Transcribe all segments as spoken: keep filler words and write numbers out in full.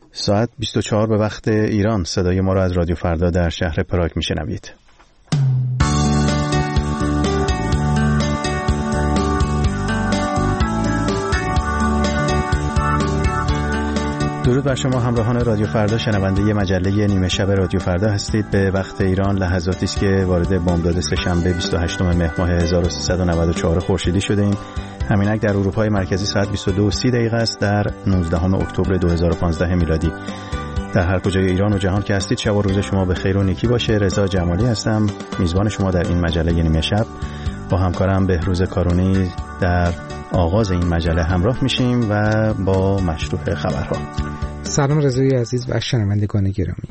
ساعت بیست و چهار به وقت ایران. صدای ما را از رادیو فردا در شهر پراگ میشنوید. درود بر شما همراهان رادیو فردا، شنونده ی مجله نیمه شب رادیو فردا هستید. به وقت ایران لحظاتی است که وارد بامداد سه‌شنبه بیست و هشتم مهر ماه هزار و سیصد و نود و چهار خورشیدی شده ایم. همینک در اروپای مرکزی ساعت بیست و دو و سی دقیقه است در نوزدهم اکتبر دو هزار و پانزده میلادی. در هر کجای ایران و جهان که هستید شب و روز شما به خیر و نیکی باشه. رضا جمالی هستم، میزبان شما در این مجله نیمه شب. با همکارم بهروز کارونی در آغاز این مجله همراه میشیم و با مشروع خبرها. سلام رضای عزیز و شنوندگان گرامی،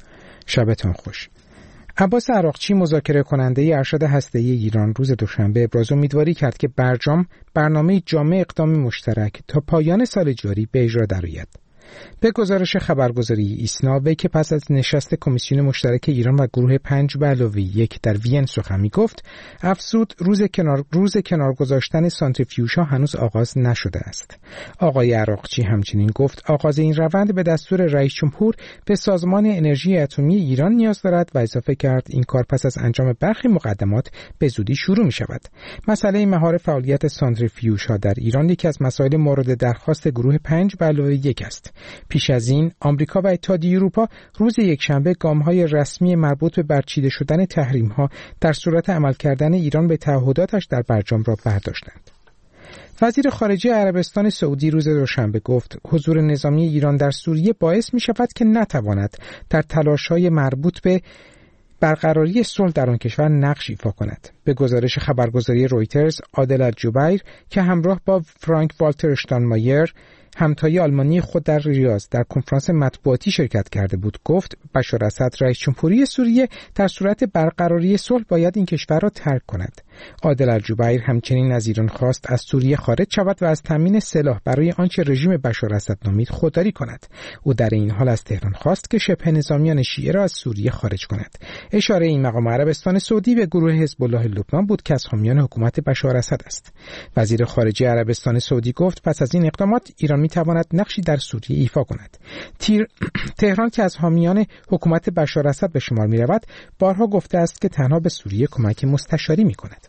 شبتان خوش. عباس عراقچی مذاکره کننده ارشد هسته‌ای ایران روز دوشنبه ابراز امیدواری کرد که برجام برنامه جامع اقدام مشترک تا پایان سال جاری به اجرا درآید. به گزارش خبرگزاری ایسنا، وی که پس از نشست کمیسیون مشترک ایران و گروه پنج به علاوه یک در وین سخن می‌گفت، افزود روز کنار روز کنار گذاشتن سانتریفیوژها هنوز آغاز نشده است. آقای عراقچی همچنین گفت آغاز این روند به دستور رئیس جمهور به سازمان انرژی اتمی ایران نیاز دارد و اضافه کرد این کار پس از انجام برخی مقدمات به زودی شروع می‌شود. مسئله مهار فعالیت سانتریفیوژها در ایران یکی از مسائل مورد درخواست گروه پنج به علاوه یک است. پیش از این آمریکا و اتحادیه اروپا روز یکشنبه گام‌های رسمی مربوط به برچیده شدن تحریم‌ها در صورت عمل کردن ایران به تعهداتش در برجام را برداشتند. وزیر خارجه عربستان سعودی روز دوشنبه گفت حضور نظامی ایران در سوریه باعث می‌شود که نتواند در تلاش‌های مربوط به برقراری صلح در آن کشور نقش ایفا کند. به گزارش خبرگزاری رویترز، عادل الجبیر که همراه با فرانک والتر اشتاینمایر همتای آلمانی خود در ریاض در کنفرانس مطبوعاتی شرکت کرده بود، گفت بشار اسد رئیس جمهوری سوریه در صورت برقراری صلح باید این کشور را ترک کند. عادل الجبیر همچنین از ایران خواست از سوریه خارج شود و از تامین سلاح برای آنچه رژیم بشار اسد نامید خودداری کند. او در این حال از تهران خواست که شبه نظامیان شیعه را از سوریه خارج کند. اشاره این مقام عربستان سعودی به گروه حزب الله لبنان بود که از حامیان حکومت بشار اسد است. وزیر خارجه عربستان سعودی گفت پس از این اقدامات ایران می تواند نقشی در سوریه ایفا کند. تیر... تهران که از حامیان حکومت بشار اسد به شمار می رود، بارها گفته است که تنها به سوریه کمک مستشاری می کند.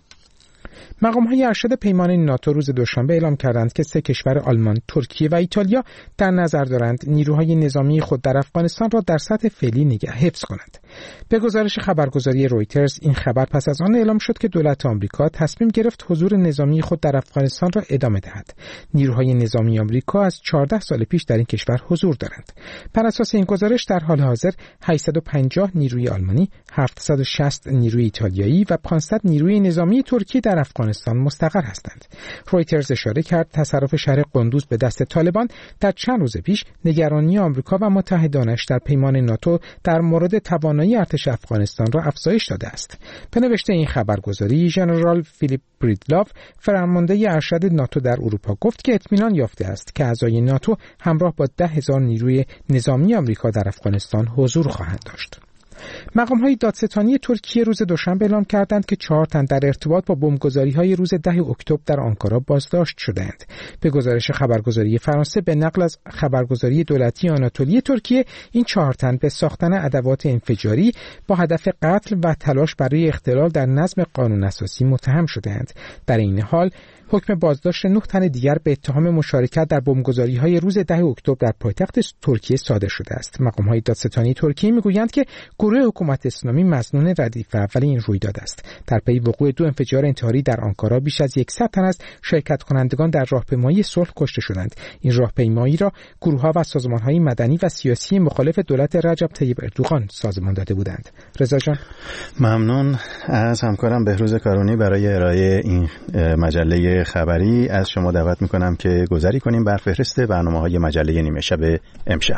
مقام‌های ارشد پیمان ناتو روز دوشنبه اعلام کردند که سه کشور آلمان، ترکیه و ایتالیا در نظر دارند نیروهای نظامی خود در افغانستان را در سطح فعلی نگه حفظ کنند. به گزارش خبرگزاری رویترز، این خبر پس از آن اعلام شد که دولت آمریکا تصمیم گرفت حضور نظامی خود در افغانستان را ادامه دهد. نیروهای نظامی آمریکا از چهارده سال پیش در این کشور حضور دارند. بر اساس این گزارش در حال حاضر هشتصد و پنجاه نیروی آلمانی، هفتصد و شصت نیروی ایتالیایی و پانصد نیروی نظامی ترکیه در افغانستان مستقر هستند. رویترز اشاره کرد تصرف شهر قندوز به دست طالبان در چند روز پیش نگرانی آمریکا و متحدانش در پیمان ناتو در مورد توانایی ارتش افغانستان را افزایش داده است. به نوشته این خبرگزاری، ژنرال فیلیپ بریدلاو، فرمانده ارشد ناتو در اروپا، گفت که اطمینان یافته است که اعضای ناتو همراه با ده هزار نیروی نظامی آمریکا در افغانستان حضور خواهند داشت. مقام‌های دادستانی ترکیه روز دوشنبه اعلام کردند که چهار تن در ارتباط با بمبگذاری‌های روز ده اکتبر در آنکارا بازداشت شدند. به گزارش خبرگزاری فرانسه به نقل از خبرگزاری دولتی آناتولی ترکیه، این چهار تن به ساختن ادوات انفجاری با هدف قتل و تلاش برای اختلال در نظم قانون اساسی متهم شدند. در این حال حکم بازداشت نه تن دیگر به اتهام مشارکت در بمبگذاری‌های روز ده اکتبر در پایتخت ترکیه صادر شده است. مقام‌های دادستانی ترکیه می‌گویند که گروه حکومت اسلامی مظنون ردیف اول این رویداد است. در پی وقوع دو انفجار انتحاری در آنکارا بیش از صد تن از شرکت کنندگان در راهپیمایی صلح کشته شدند. این راهپیمایی را گروه‌ها و سازمان‌های مدنی و سیاسی مخالف دولت رجب طیب اردوغان سازمان داده بودند. رضا جان، ممنون از همکارم بهروز کارونی برای ارائه این مجله خبری. از شما دعوت میکنم که گذاری کنیم بر فهرست برنامه‌های مجله نیمه شب امشب.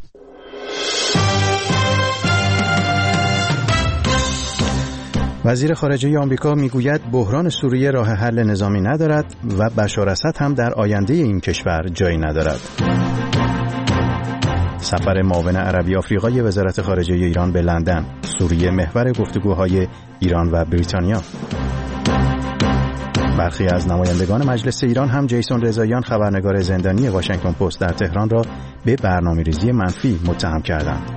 وزیر خارجه آمریکا میگوید بحران سوریه راه حل نظامی ندارد و بشار اسد هم در آینده این کشور جایی ندارد. سفر معاون عربی آفریقای وزارت خارجه ایران به لندن، سوریه محور گفتگوهای ایران و بریتانیا. برخی از نمایندگان مجلس ایران هم جیسون رضاییان خبرنگار زندانی واشنگتن پست در تهران را به برنامه‌ریزی منفی متهم کردند.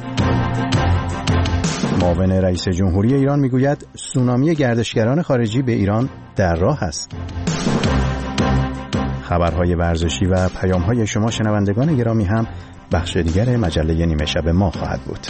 معاون رئیس جمهوری ایران میگوید سونامی گردشگران خارجی به ایران در راه است. خبرهای ورزشی و پیام‌های شما شنوندگان گرامی هم بخش دیگر مجله نیمه شب ما خواهد بود.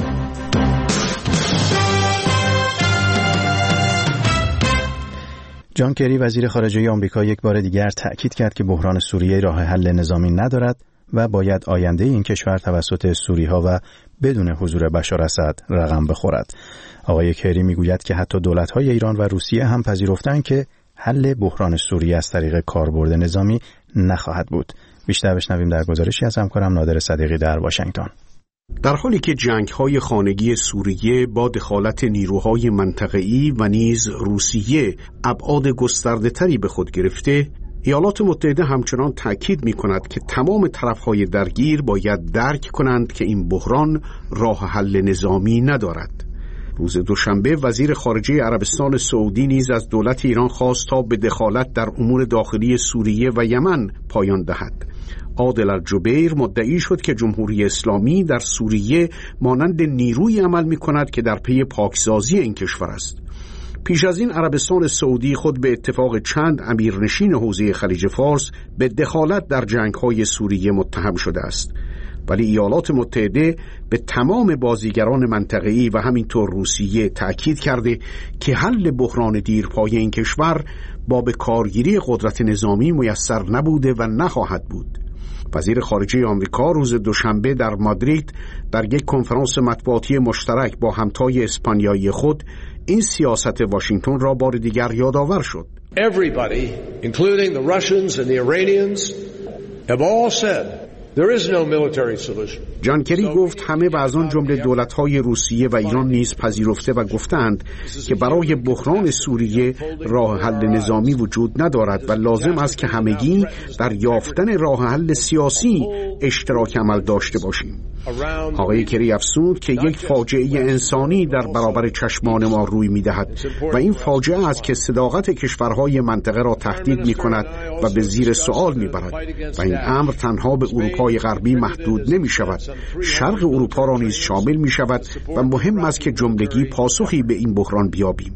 جان کری وزیر خارجه آمریکا یک بار دیگر تأکید کرد که بحران سوریه راه حل نظامی ندارد و باید آینده این کشور توسط سوری‌ها و بدون حضور بشار اسد رقم بخورد. آقای کری میگوید که حتی دولت‌های ایران و روسیه هم پذیرفتند که حل بحران سوریه از طریق کاربرد نظامی نخواهد بود. بیشتر بشنویم در گزارشی از همکارم نادر صدیقی در واشنگتن. در حالی که جنگ‌های خانگی سوریه با دخالت نیروهای منطقه‌ای و نیز روسیه ابعاد گسترده‌تری به خود گرفته، ایالات متحده همچنان تأکید می‌کند که تمام طرف‌های درگیر باید درک کنند که این بحران راه حل نظامی ندارد. روز دوشنبه وزیر خارجه عربستان سعودی نیز از دولت ایران خواست تا به دخالت در امور داخلی سوریه و یمن پایان دهد. عادل الجبیر مدعی شد که جمهوری اسلامی در سوریه مانند نیروی عمل می‌کند که در پی پاکسازی این کشور است. پیش از این عربستان سعودی خود به اتفاق چند امیرنشین حوزه خلیج فارس به دخالت در جنگ‌های سوریه متهم شده است. ولی ایالات متحده به تمام بازیگران منطقه‌ای و همینطور روسیه تأکید کرده که حل بحران دیرپای این کشور با به کارگیری قدرت نظامی میسر نبوده و نخواهد بود. وزیر خارجه آمریکا روز دوشنبه در مادرید در یک کنفرانس مطبوعاتی مشترک با همتای اسپانیایی خود این سیاست واشنگتن را بار دیگر یادآور شد. Everybody, including the Russians and the Iranians, have all said there is no military solution. جان کری گفت همه و از آن جمله دولت‌های روسیه و ایران نیز پذیرفته و گفتند که برای بحران سوریه راه حل نظامی وجود ندارد و لازم است که همگی در یافتن راه حل سیاسی اشتراک عمل داشته باشیم. آقای کری افزود که یک فاجعه انسانی در برابر چشمان ما روی می‌دهد و این فاجعه است که صداقت کشورهای منطقه را تهدید می‌کند و به زیر سوال می‌برد و این امر تنها به اروپای غربی محدود نمی‌شود، شرق اروپا را نیز شامل می‌شود و مهم است که جملگی پاسخی به این بحران بیابیم.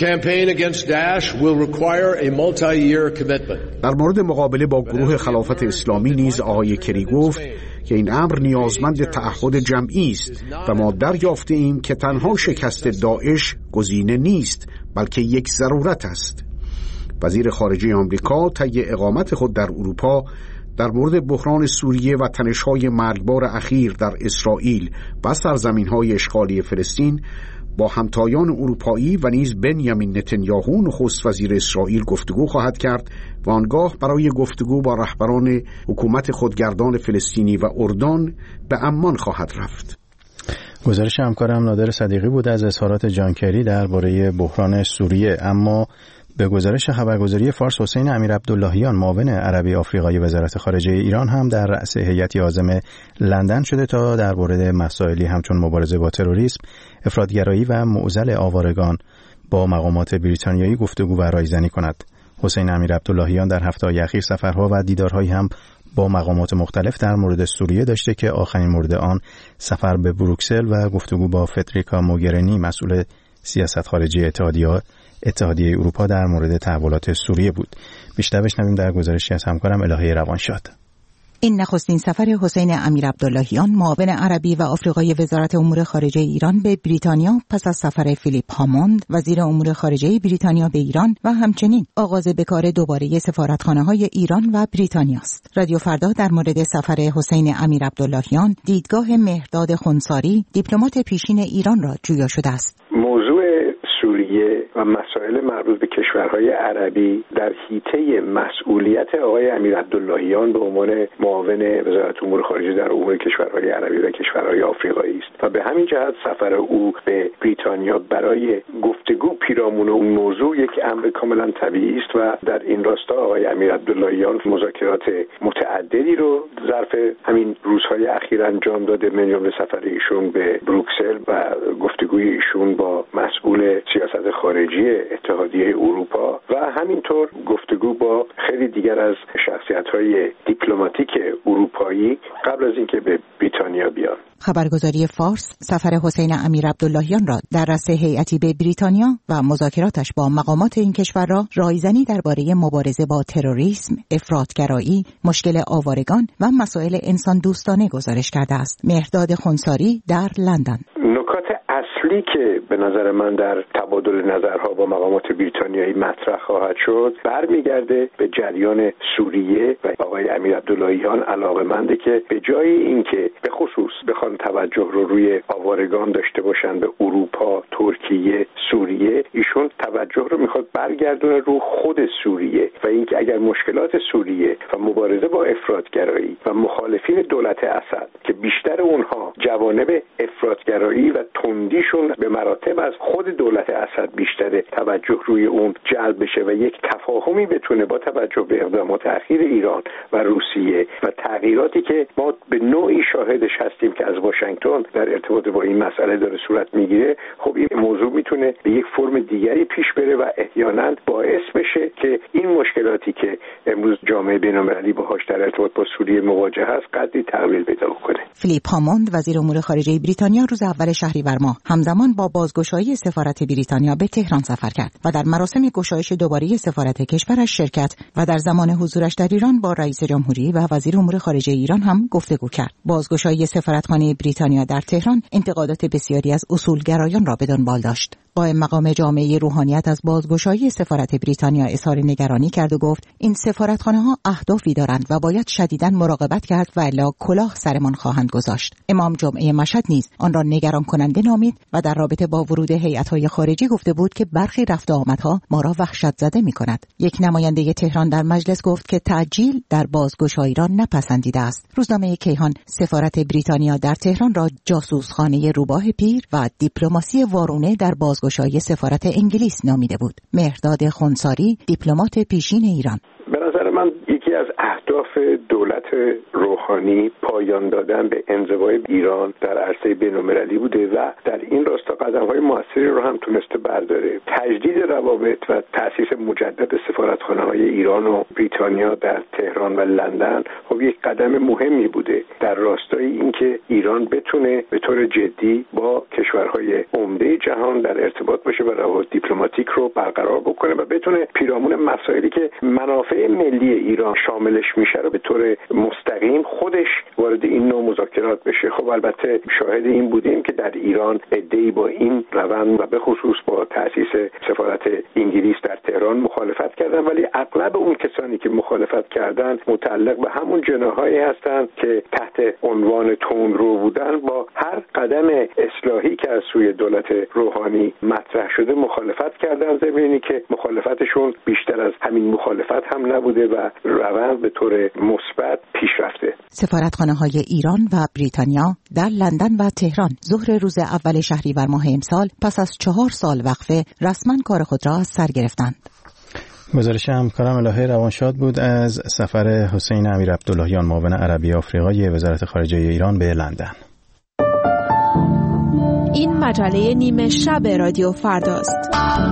در مورد مقابله با گروه خلافت اسلامی نیز آقای کری گفت که این امر نیازمند تعهد جمعی است و ما دریافتیم که تنها شکست داعش گزینه نیست بلکه یک ضرورت است. وزیر خارجه آمریکا طی اقامت خود در اروپا در مورد بحران سوریه و تنش‌های مرگبار اخیر در اسرائیل و سرزمین‌های اشغالی فلسطین با همتایان اروپایی و نیز بنیامین نتانیاهو نخست وزیر اسرائیل گفتگو خواهد کرد و آنگاه برای گفتگو با رهبران حکومت خودگردان فلسطینی و اردن به عمان خواهد رفت. گزارش همکارم نادر صدیقی بود از اظهارات جان کری درباره بحران سوریه. اما به گزارش خبرگزاری فارس حسین امیرعبداللهیان معاون عربی آفریقایی وزارت خارجه ایران هم در رأس هیئتی عازم لندن شده تا در مورد مسائلی همچون مبارزه با تروریسم، افراطگرایی و معضل آوارگان با مقامات بریتانیایی گفتگو و رایزنی کند. حسین امیرعبداللهیان در هفته‌های اخیر سفرها و دیدارهایی هم با مقامات مختلف در مورد سوریه داشته که آخرین مورد آن سفر به بروکسل و گفتگو با فدریکا موگرینی مسئول سیاست خارجی اتحادیه اتحادیه اروپا در مورد تحولات سوریه بود. بیشتر بشنویم در گزارشی از همکارم الهه روانشاد. این نخستین سفر حسین امیرعبداللهیان معاون عربی و آفریقایی وزارت امور خارجه ایران به بریتانیا پس از سفر فیلیپ هاموند وزیر امور خارجه بریتانیا به ایران و همچنین آغاز بکار دوباره سفارتخانه‌های ایران و بریتانیا است. رادیو فردا در مورد سفر حسین امیرعبداللهیان دیدگاه مهرداد خنثاری دیپلمات پیشین ایران را جویا شده است. موضوع سوریه و مسائل مربوط به کشورهای عربی در حیطه مسئولیت آقای امیرعبداللهیان به عنوان معاون وزارت امور خارجه در امور کشورهای عربی و کشورهای آفریقایی است و به همین جهت سفر او به بریتانیا برای گفتگو پیرامون اون موضوع یک امر کاملا طبیعی است و در این راستا آقای امیرعبداللهیان مذاکرات متعددی رو ظرف همین روزهای اخیر انجام داده، من جمله سفر ایشون به بروکسل و گفتگوی ایشون با مسئول سیاست خارجی خارجی اتحادیه اروپا و همینطور گفتگو با خیلی دیگر از شخصیت‌های دیپلماتیک اروپایی قبل از اینکه به بریتانیا بیان. خبرگزاری فارس سفر حسین امیر عبداللهیان را در رأس هیئتی به بریتانیا و مذاکراتش با مقامات این کشور را رایزنی درباره مبارزه با تروریسم، افراطگرایی، مشکل آوارگان و مسائل انسان دوستانه گزارش کرده است. مهرداد خنثاری در لندن. نکات اصلی که به نظر من در تبادل نظرها با مقامات بریتانیایی مطرح خواهد شد برمیگرده به جریان سوریه و آقای امیر عبداللهیان علاقه‌منده که به جای اینکه به خصوص بخوان توجه رو روی آوارگان داشته باشن به اروپا، ترکیه، سوریه، ایشون توجه رو میخواد برگردونه رو خود سوریه و اینکه اگر مشکلات سوریه و مبارزه با افراطگرایی و مخالفین دولت اسد که بیشتر اونها جوانب افراطگرایی و تندیشون به مراتب از خود دولت اسد بیشتره، توجه روی اون جلب بشه و یک تفاهمی بتونه با توجه به اقدامات اخیر ایران و روسیه و تغییراتی که ما به نوعی شاهدش هستیم که از واشنگتن در ارتباط با این مسئله داره صورت میگیره، خب این موضوع میتونه به یک فرم دیگری پیش بره و احیانا باعث بشه که این مشکلاتی که امروز جامعه بین‌المللی باهاش در ارتباط با سوریه مواجه است قدری تحویل پیدا کنه. فیلیپ هاموند وزیر امور خارجه بریتانیا روز اول شهریور ماه همزمان با بازگشایی سفارت بریتانیا به تهران سفر کرد و در مراسم گشایش دوباره سفارت کشورش شرکت و در زمان حضورش در ایران با رئیس جمهوری و وزیر امور خارجه ایران هم گفتگو کرد. بازگشایی سفارتخانه بریتانیا در تهران انتقادات بسیاری از اصولگرایان را به دنبال داشت. قائم مقام جامعه روحانیت از بازگشایی سفارت بریتانیا اظهار نگرانی کرد و گفت این سفارتخانه‌ها اهدافی دارند و باید شدیداً مراقبت کرد و الا کلاه سرمان خواهند گذاشت. امام جمعه مشهد نیز آن را نگران کننده نامید و در رابطه با ورود هیئت‌های خارجی گفته بود که برخی رفت و آمدها ما را وحشت زده می‌کند. یک نماینده تهران در مجلس گفت که تعجیل در بازگشایی را نپسندیده است. روزنامه کیهان سفارت بریتانیا در تهران را جاسوسخانه روباه پیر و دیپلماسی وارونه در بازگشایی سفارت انگلیس نامیده بود. مهرداد خنثاری دیپلمات پیشین ایران: به نظر من یکی از اهداف دولت روحانی پایان دادن به انزوای ایران در عرصه بین‌المللی بوده و در این راستا قدم‌های موثری رو هم تونسته برداره. تجدید روابط و تأسیس مجدد سفارتخانه‌های ایران و بریتانیا در تهران و لندن خب یک قدم مهمی بوده در راستای اینکه ایران بتونه به طور جدی با کشورهای عمده جهان در ارتباط باشه و روابط دیپلماتیک رو برقرار بکنه و بتونه پیرامون مسائلی که منافع ملی ایران شاملش میشه رو به طور مستقیم خودش وارد این نوع مذاکرات بشه. خب البته شاهد این بودیم که در ایران عده‌ای با این روند و به خصوص با تأسیس سفارت انگلیس در تهران مخالفت کردن، ولی اغلب اون کسانی که مخالفت کردن متعلق به همون جناحایی هستند که تحت عنوان تندرو بودن با هر قدم اصلاحی که از سوی دولت روحانی مطرح شده مخالفت کردن، ضمنی که مخالفتشون بیشتر از همین مخالفت هم نبوده و روند به طور مثبت پیش رفته. سفارتخانه‌های ایران و بریتانیا در لندن و تهران ظهر روز اول شهریور ماه امسال پس از چهار سال وقفه رسما کار خود را از سر گرفتند. گزارش همکارم الهه روانشاد بود از سفر حسین امیر عبداللهیان معاون عربی آفریقای وزارت خارجه ایران به لندن. این مجله نیمه شب رادیو فرداست.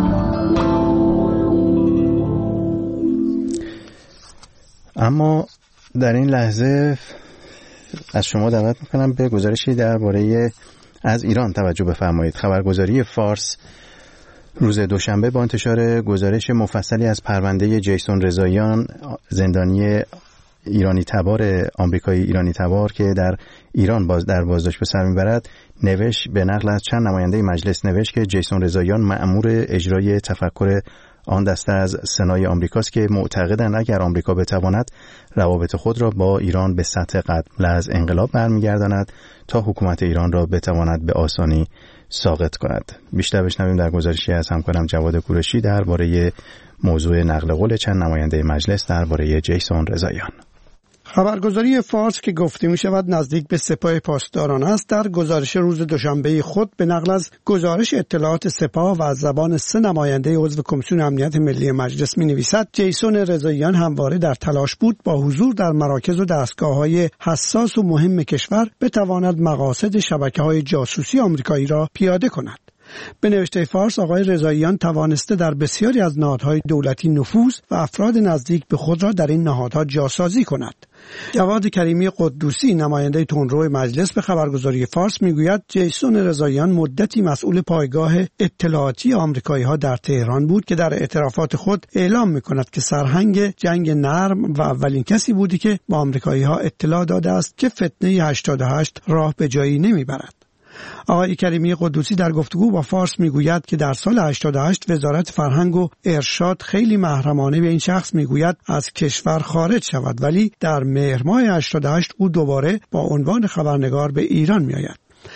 اما در این لحظه از شما دعوت میکنم به گزارشی درباره از ایران توجه بفرمایید. خبرگزاری فارس روز دوشنبه با انتشار گزارش مفصلی از پرونده جیسون رضاییان، زندانی ایرانی تبار آمریکایی ایرانی تبار که در ایران باز در بازداشت به سر میبرد، نوشت به نقل از چند نماینده مجلس نوشت که جیسون رضاییان مأمور اجرای تفکر آن دسته از سنای آمریکاست که معتقدند اگر آمریکا بتواند روابط خود را با ایران به سطح قبل از انقلاب برمیگرداند تا حکومت ایران را بتواند به آسانی ساقط کند. بیشتر بشنویم در گزارشی از همکارم جواد کوروشی درباره موضوع نقل قول چند نماینده مجلس درباره جیسون رضاییان. خبرگزاری فارس که گفته می شود نزدیک به سپاه پاسداران است، در گزارش روز دوشنبه خود به نقل از گزارش اطلاعات سپاه و از زبان سه نماینده عضو کمیسیون امنیت ملی مجلس می نویسد جیسون رضاییان همواره در تلاش بود با حضور در مراکز و دستگاه‌های حساس و مهم کشور بتواند مقاصد شبکه‌های جاسوسی آمریکایی را پیاده کند. به نوشته فارس آقای رضاییان توانسته در بسیاری از نهادهای دولتی نفوذ و افراد نزدیک به خود را در این نهادها جاسازی کند. جواد کریمی قدوسی نماینده تندرو مجلس به خبرگزاری فارس میگوید جیسون رضاییان مدتی مسئول پایگاه اطلاعاتی آمریکایی‌ها در تهران بود که در اعترافات خود اعلام می‌کند که سرهنگ جنگ نرم و اولین کسی بودی که با آمریکایی‌ها اطلاع داده است که فتنه هشتاد و هشت راه به جایی نمیبرد. آقای کریمی قدوسی در گفتگو با فارس میگوید که در سال هشتاد و هشت وزارت فرهنگ و ارشاد خیلی محرمانه به این شخص میگوید از کشور خارج شود، ولی در مهر ماه هشتاد و هشت او دوباره با عنوان خبرنگار به ایران میآید.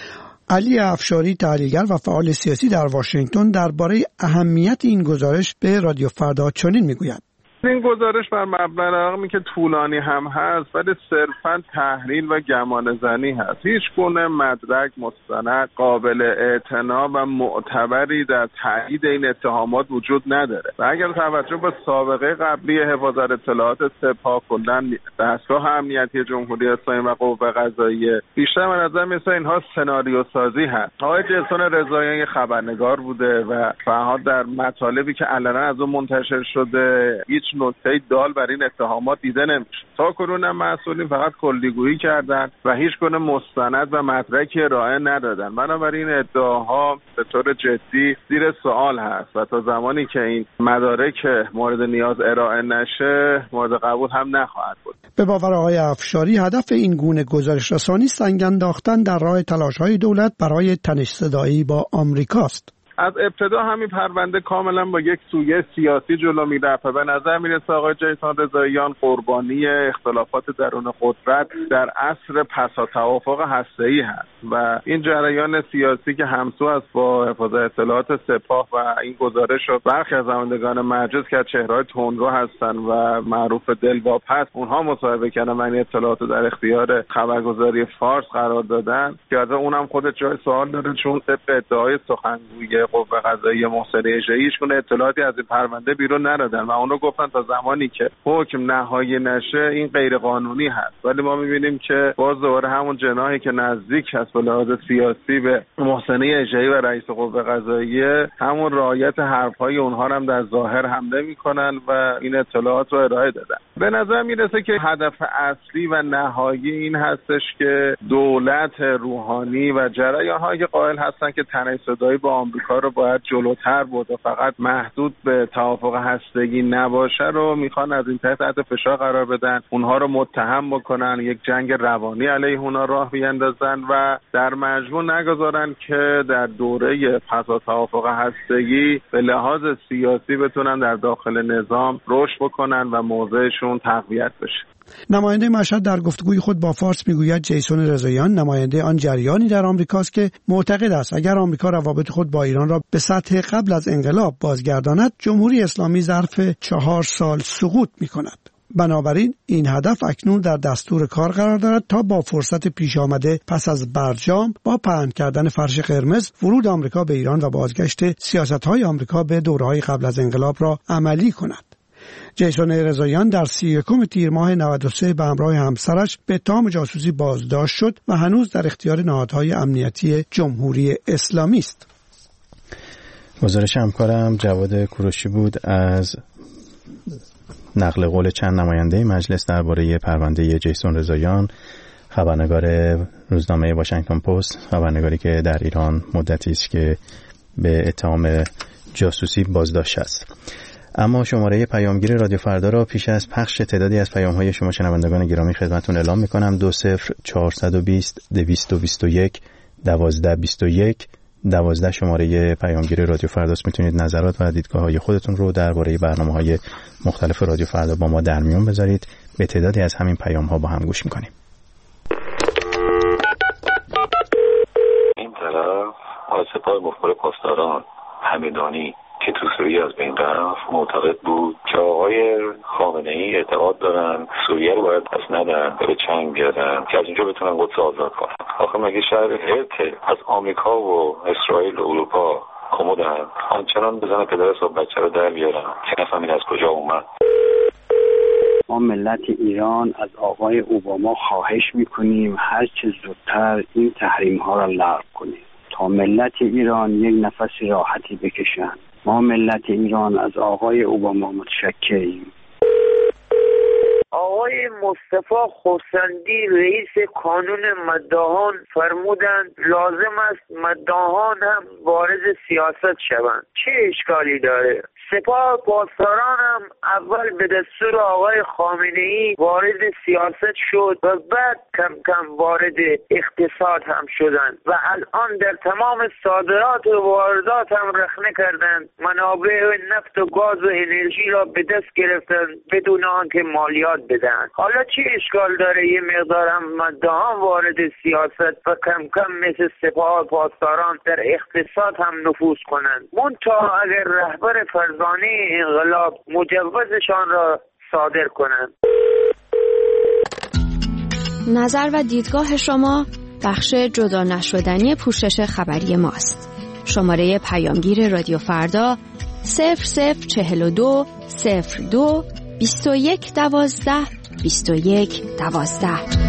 علی افشاری تحلیلگر و فعال سیاسی در واشنگتن درباره اهمیت این گزارش به رادیو فردا چنین میگوید: این گزارش بر مبنای رغمی که طولانی هم هست ولی صرفاً تحلیل و گمانه‌زنی هست. هیچ گونه مدرک مستند قابل اعتنا و معتبری در تایید این اتهامات وجود نداره و اگر توجه به سابقه قبلی حفاظت اطلاعات سپاه کلاً دستگاه امنیتی جمهوری اسلامی و قوه قضاییه بیشتر به نظر میاد اینها سناریو سازی هست. آقای جیسون رضاییان خبرنگار بوده و فقط در مطالبی که علنا از اون منتشر شده هیچ نکته دال بر این اتهامات دیده نمیشه. تا کنون هم مسئولین فقط کلیگویی کردن و هیچ گونه مستند و مدرکی ارائه ندادن. بنابراین ادعاها به طور جدی زیر سوال هست و تا زمانی که این مدارک مورد نیاز ارائه نشه مورد قبول هم نخواهد بود. به باور آقای افشاری هدف این گونه گزارش رسانی سنگ انداختن در راه تلاش‌های دولت برای تنش صدایی با آمریکاست. از ابتدا همین پرونده کاملا با یک سویه سیاسی جلو میرفت. به نظر میرسه آقای جیسون رضاییان قربانی اختلافات درون قدرت در عصر پسا توافق هسته‌ای هست و این جریان سیاسی که همسو است با حفاظت اطلاعات سپاه و این گزارش رو برخی از نمایندگان مجلس که چهره‌های تندرو هستن و معروف دلواپس اونها مصاحبه کردن و این اطلاعات رو در اختیار خبرگزاری فارس قرار دادن که از اونم خودت جای سوال داره، چون طبق ادعای سخنگوی قوه قضاییه محسن اژه‌ای هیچ گونه اطلاعاتی از این پرونده بیرون ندادن و اونو گفتن تا زمانی که حکم نهایی نشه این غیر قانونی هست. ولی ما می‌بینیم که باز دوباره همون جناحی که نزدیک هست به لحاظ سیاسی به محسن اژه‌ای و رئیس قوه قضاییه همون رعایت حرف‌های اونها هم در ظاهر حمله می‌کنن و این اطلاعات رو ارائه دادن. به نظر میرسه که هدف اصلی و نهایی این هستش که دولت روحانی و جریان‌هایی که قائل هستن که تنش صدایی با آمریکا رو باید جلوتر برد و فقط محدود به توافق هسته‌ای نباشه رو میخوان از این تحت تحت فشار قرار بدن، اونها رو متهم بکنن، یک جنگ روانی علیه اونها راه بیندازن و در مجموع نگذارن که در دوره پسا توافق هسته‌ای به لحاظ سیاسی بتونن در داخل نظام رشد بکنن و موضعشون تقویت بشه. نماینده مشهد در گفتگوی خود با فارس میگوید جیسون رضاییان نماینده آن جریانی در آمریکاست که معتقد است اگر آمریکا روابط خود با ایران را به سطح قبل از انقلاب بازگرداند جمهوری اسلامی ظرف چهار سال سقوط میکند. بنابراین این هدف اکنون در دستور کار قرار دارد تا با فرصت پیش آمده پس از برجام با پهن کردن فرش قرمز ورود آمریکا به ایران و بازگشت سیاست‌های آمریکا به دوره‌های قبل از انقلاب را عملی کند. جیسون رضاییان در سی و یکم تیر ماه نود و سه به همراه همسرش به اتهام جاسوسی بازداشت شد و هنوز در اختیار نهادهای امنیتی جمهوری اسلامی است. گزارش همکارم جواد کوروشی بود از نقل قول چند نماینده مجلس درباره پرونده جیسون رضاییان، خبرنگار روزنامه واشنگتن پست، خبرنگاری که در ایران مدتی است که به اتهام جاسوسی بازداشت است. اما شماره پیامگیر رادیو فردا را پیش از پخش تعدادی از پیام‌های شما شنوندگان گرامی خدمتتون اعلام می‌کنم. دو صفر چهارصد و بیست دویست و بیست و یک دوازده بیست و یک دوازده شماره پیامگیر رادیو فرداست. میتونید نظرات و دیدگاه‌های خودتون رو درباره برنامه‌های مختلف رادیو فردا با ما در میون بذارید. به تعدادی از همین پیام‌ها با هم گوش می‌کنیم. این طرف از سپاه مخبر پاسداران حمیدانی که تو سوریه از بین رفت معتقد بود که آقای خامنه‌ای اعتقاد دارن سوریه رو باید پس ندن بره چنگ بیارن که از اینجا بتونن قدس آزاد کنن. آخه مگه شهر هرت از آمریکا و اسرائیل و اروپا کمدن آنچنان بزنه پدر صاحب بچه رو در بیارن که نفهمین از کجا اومد. ما ملت ایران از آقای اوباما خواهش میکنیم هر چه زودتر این تحریم ها را لغو کنیم تا ملت ایران یک نفس راحتی بکشند. ما ملت ایران از آقای اوباما متشکریم. آقای مصطفی خورسندی رئیس کانون مداحان فرمودند لازم است مداحان هم وارد سیاست شوند. چه اشکالی داره؟ سپاه پاسداران هم اول به دستور آقای خامنه‌ای وارد سیاست شد و بعد کم کم وارد اقتصاد هم شدند و الان در تمام صادرات و واردات هم رخنه کردند. منابع نفت و گاز و انرژی را به دست گرفتند بدون آنکه مالیات بدهند. حالا چه اشکال داره یه مقدار هم مداحان وارد سیاست و کم کم مثل سپاه پاسداران در اقتصاد هم نفوذ کنند؟ منتها اگر رهبر فرزانه انقلاب مجوزشان را صادر کنند. نظر و دیدگاه شما بخش جدا نشدنی پوشش خبری ماست. شماره پیامگیر رادیو فردا صفر صفر چهل و دو صفر دو بیست و یک دوازده بیست و یک دوازده.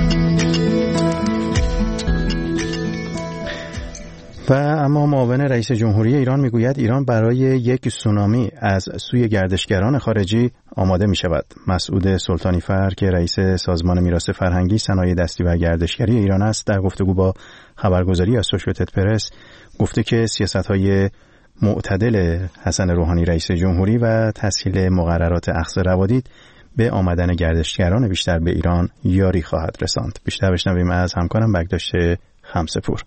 و اما معاون رئیس جمهوری ایران میگوید ایران برای یک سونامی از سوی گردشگران خارجی آماده می شود. مسعود سلطانی فر که رئیس سازمان میراث فرهنگی، صنایع دستی و گردشگری ایران است، در گفتگو با خبرگزاری اسوشییتد پرس گفته که سیاست‌های معتدل حسن روحانی رئیس جمهوری و تسهیل مقررات اخذ روادید به آمدن گردشگران بیشتر به ایران یاری خواهد رساند. بیشتر بشنویم از همکارم بگداشت خمسه‌پور.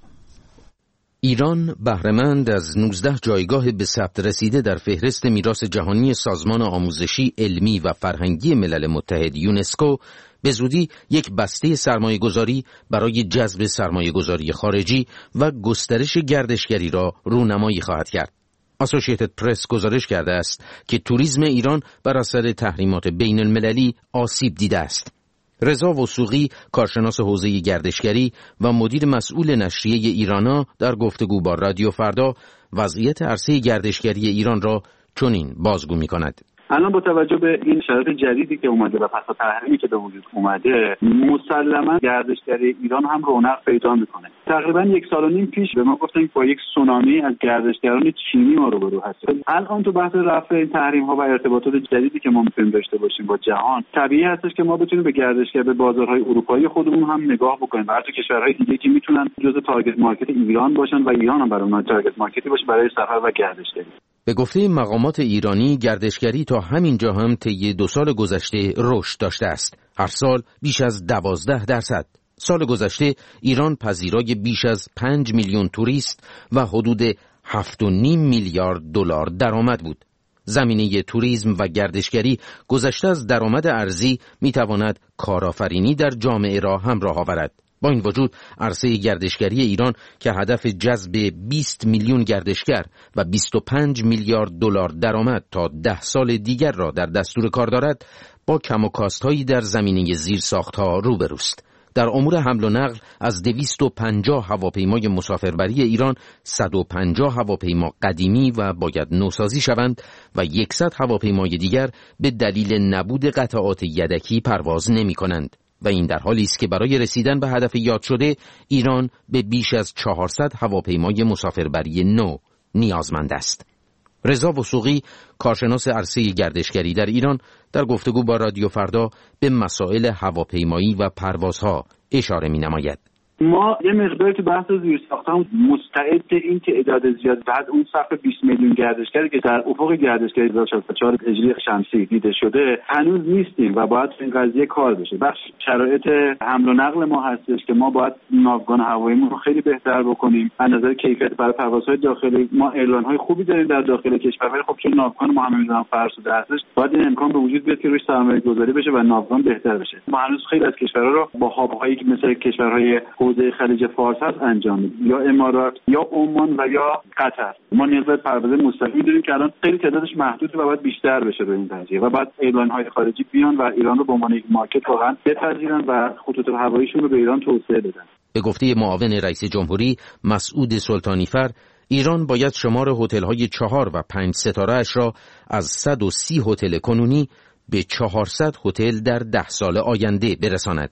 ایران بهره‌مند از نوزده جایگاه به ثبت رسیده در فهرست میراث جهانی سازمان آموزشی، علمی و فرهنگی ملل متحد یونسکو به زودی یک بسته سرمایه‌گذاری برای جذب سرمایه‌گذاری خارجی و گسترش گردشگری را رونمایی خواهد کرد. اسوشییتد پرس گزارش کرده است که توریسم ایران بر اثر تحریمات بین المللی آسیب دیده است. رضا وثوقی، کارشناس حوزه گردشگری و مدیر مسئول نشریه ایرانا، در گفتگو با رادیو فردا وضعیت عرصه گردشگری ایران را چنین بازگو می‌کند. الان با توجه به این شرایط جدیدی که اومده و پس تحریمی که به وجود اومده، مسلما گردشگری ایران هم رونق پیدا میکنه. تقریبا یک سال و نیم پیش به ما گفتن که با یک سونامی از گردشگران چینی ما روبرو هستیم. الان تو بحث رفع این تحریم ها و ارتباطات جدیدی که ما میتونیم داشته باشیم با جهان، طبیعی هستش که ما بتونیم به گردشگر به بازارهای اروپایی خودمون هم نگاه بکنیم و حتی کشورهای دیگه که میتونن جزء تارگت مارکت ایران باشن و ایران هم برای اونها تارگت مارکتی باشه برای سفر و گردشگری. به گفته مقامات ایرانی، گردشگری تا همین جا هم طی دو سال گذشته رشد داشته است. هر سال بیش از دوازده درصد. سال گذشته ایران پذیرای بیش از پنج میلیون توریست و حدود هفت و نیم میلیارد دلار درآمد بود. زمینه توریسم و گردشگری گذشته از درآمد ارزی میتواند کارآفرینی در جامعه را همراه آورد. با این وجود عرصه گردشگری ایران که هدف جذب بیست میلیون گردشگر و بیست و پنج میلیارد دلار درآمد تا ده سال دیگر را در دستور کار دارد، با کم و کاست‌هایی در زمینه زیرساخت‌ها روبروست. در امور حمل و نقل از دویست و پنجاه هواپیمای مسافربری ایران صد و پنجاه هواپیما قدیمی و باید نوسازی شوند و صد هواپیمای دیگر به دلیل نبود قطعات یدکی پرواز نمی‌کنند. و این در حالی است که برای رسیدن به هدف یاد شده ایران به بیش از چهارصد هواپیمای مسافربری نو نیازمند است. رضا وثوقی، کارشناس عرصه گردشگری در ایران، در گفتگو با رادیو فردا به مسائل هواپیمایی و پروازها اشاره می‌نماید. ما یه مقداری تو بحث زیرساخت‌ها مستعد این که تعداد زیاد بعد اون سقف بیست میلیون گردشگری که در افق گردشگری هزار و شصت و چهار هجری شمسی دیده شده هنوز نیستیم و باید این قضیه کار بشه. بخش شرایط حمل و نقل ما هستش که ما باید ناوگان هواییمون رو خیلی بهتر بکنیم. از نظر کیفیت برای پروازهای داخلی ما اعلان‌های خوبی داریم در داخل کشور، ولی خب چون ناوگان ما همه می‌دونن فرسوده هستش، باید این امکان به وجود بیاد که روش سرمایه‌گذاری بشه و ناوگان بهتر بشه. ما هنوز خیلی از کشورها رو با هاب‌هایی که مثل کشورهای حوزه خلیج فارس هست انجام میدیم، یا امارات یا عمان و یا قطر. ما نیاز به پرواز مستقیم داریم که الان خیلی تعدادش محدوده و باید بیشتر بشه روی این قضیه و بعد اعلان‌های خارجی بیان و ایران رو به عنوان یک مارکت واقعا بپذیرن و خطوط هواییشون رو به ایران توسعه بدن. به گفته معاون رئیس جمهوری مسعود سلطانی فر، ایران باید شمار هتل‌های چهار و پنج ستاره اش را از صد و سی هتل کنونی به چهارصد هتل در ده سال آینده برساند.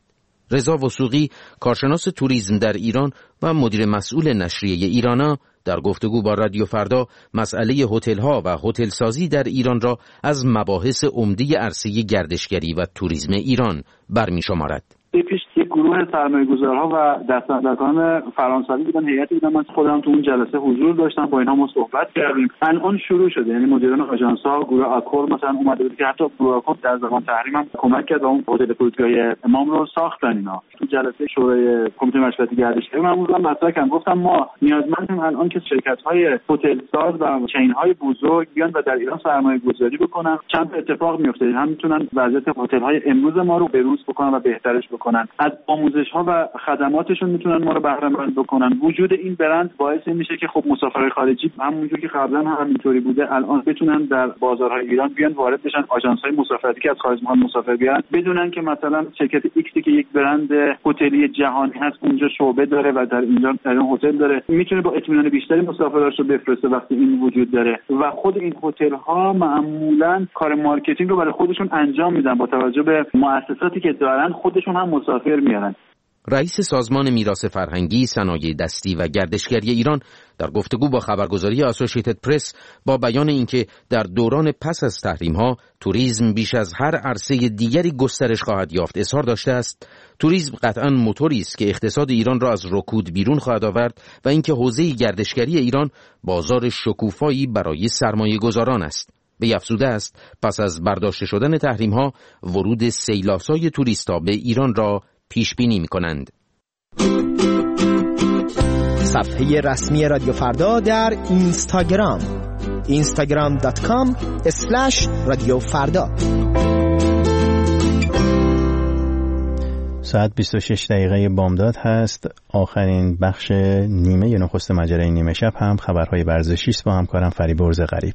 رضا وثوقی، کارشناس توریسم در ایران و مدیر مسئول نشریه ایرانا، در گفتگو با رادیو فردا مسئله هتل‌ها و هتل سازی در ایران را از مباحث عمده عرصه گردشگری و توریسم ایران برمی‌شمارد. پیش یک گروه سرمایه‌گذارها و دستاندرکاران فرانسوی بودن، هیئتی بودن، من خودم تو اون جلسه حضور داشتم، با اینها ما صحبت کردیم. الان شروع شده، یعنی مدیران آژانس‌ها، گروه آکور مثلا اومده بود که حتی گروه آکور در زمان تحریم هم کمک کرد و اون هتل فرودگاه امام رو ساختن. اینا تو جلسه شورای کمیته مشورتی گردشگری من اونجا مطرح کردم، گفتم ما نیازمندیم الان که شرکت‌های هتل ساز و چین‌های بزرگ بیان و در ایران سرمایه‌گذاری بکنن. چند اتفاق میفته، هم میتونن وضعیت هتل‌های امروز ما رو بروز بکنن و بهترش بکنن، از آموزش‌ها و خدماتشون میتونن ما رو بهره مند بکنن. وجود این برند باعث میشه که خب مسافرای خارجی همونجوری که قبلا هم همینطوری بوده الان بتونن در بازارهای ایران بیان وارد بشن. آژانس‌های مسافرتی که از خارج میخوان مسافر بیارن بدونن که مثلا شرکت ایکسی که یک برند هتلی جهانی هست اونجا شعبه داره و در اینجا در هتل داره، میتونه با اطمینان بیشتری مسافراشو بفرسته وقتی این وجود داره. و خود این هتل‌ها معمولاً کار مارکتینگ رو برای خودشون انجام میدن، با توجه به مؤسساتی که دارن خودشون هم مسافر میارن. رئیس سازمان میراث فرهنگی، صنایع دستی و گردشگری ایران در گفتگو با خبرگزاری اسوسییتد پرس با بیان اینکه در دوران پس از تحریم‌ها توریسم بیش از هر عرصه دیگری گسترش خواهد یافت اظهار داشته است. توریسم قطعاً موتوری است که اقتصاد ایران را از رکود بیرون خواهد آورد و اینکه حوزه گردشگری ایران بازار شکوفایی برای سرمایه‌گذاران است. به افزوده است پس از برداشته شدن تحریم‌ها ورود سیلاسای توریست‌ها به ایران را پیش بینی می‌کنند. صفحه رسمی رادیو فردا در اینستاگرام اینستاگرام دات کام اسلش رادیو فردا. ساعت بیست و شش دقیقه بامداد هست. آخرین بخش نیمه نخست مجله نیمه شب هم خبرهای ورزشی است با همکارم فریبرز غریب.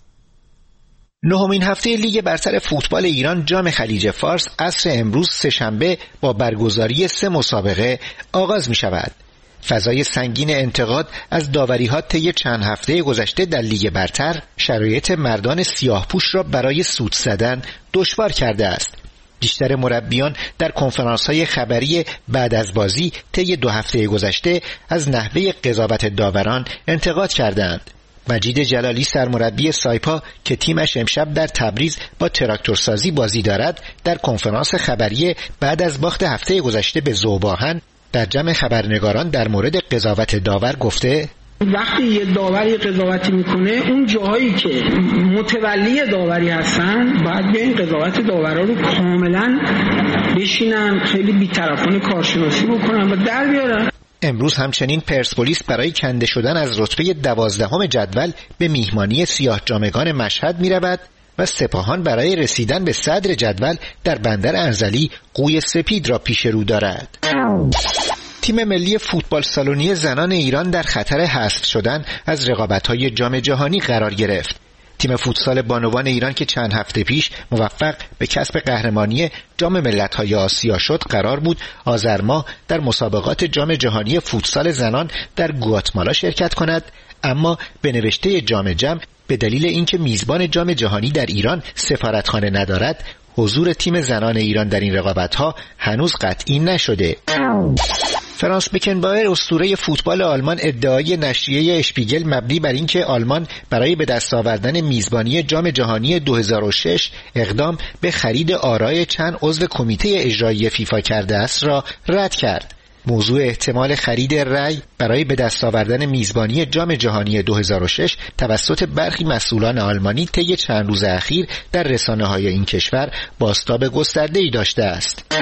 نهمین هفته لیگ برتر فوتبال ایران جام خلیج فارس عصر امروز سه‌شنبه با برگزاری سه مسابقه آغاز می شود. فضای سنگین انتقاد از داوری‌ها طی چند هفته گذشته در لیگ برتر شرایط مردان سیاه‌پوش را برای سود زدن دشوار کرده است. بیشتر مربیان در کنفرانس‌های خبری بعد از بازی طی دو هفته گذشته از نحوه قضاوت داوران انتقاد کردند. مجید جلالی سرمربی سایپا که تیمش امشب در تبریز با تراکتورسازی بازی دارد در کنفرانس خبری بعد از باخت هفته گذشته به ذوب‌آهن در جمع خبرنگاران در مورد قضاوت داور گفته وقتی یه داوری قضاوتی میکنه اون جاهایی که متولی داوری هستن باید بیاین قضاوت داورا رو کاملا بشینن خیلی بی‌طرفانه کارشناسی بکنن و در بیارن. امروز همچنین پرسپولیس برای کنده شدن از رتبه دوازدهم جدول به میهمانی سیاه جامگان مشهد می رود و سپاهان برای رسیدن به صدر جدول در بندر انزلی قوی سپید را پیش رو دارد. تیم ملی فوتبال سالونی زنان ایران در خطر حذف شدن از رقابت‌های جام جهانی قرار گرفت. تیم فوتسال بانوان ایران که چند هفته پیش موفق به کسب قهرمانی جام ملت‌های آسیا شد قرار بود آذر ماه در مسابقات جام جهانی فوتسال زنان در گواتمالا شرکت کند، اما به نوشته جام جم به دلیل اینکه میزبان جام جهانی در ایران سفارتخانه ندارد حضور تیم زنان ایران در این رقابت‌ها هنوز قطعی نشده. فرانس بکنبایر اسطوره فوتبال آلمان ادعای نشریه اشپیگل مبنی بر اینکه آلمان برای به دست آوردن میزبانی جام جهانی دو هزار و شش اقدام به خرید آرای چند عضو کمیته اجرایی فیفا کرده است را رد کرد. موضوع احتمال خرید رأی برای به دست آوردن میزبانی جام جهانی دو هزار و شش توسط برخی مسئولان آلمانی طی چند روز اخیر در رسانه‌های این کشور بازتاب گسترده‌ای داشته است.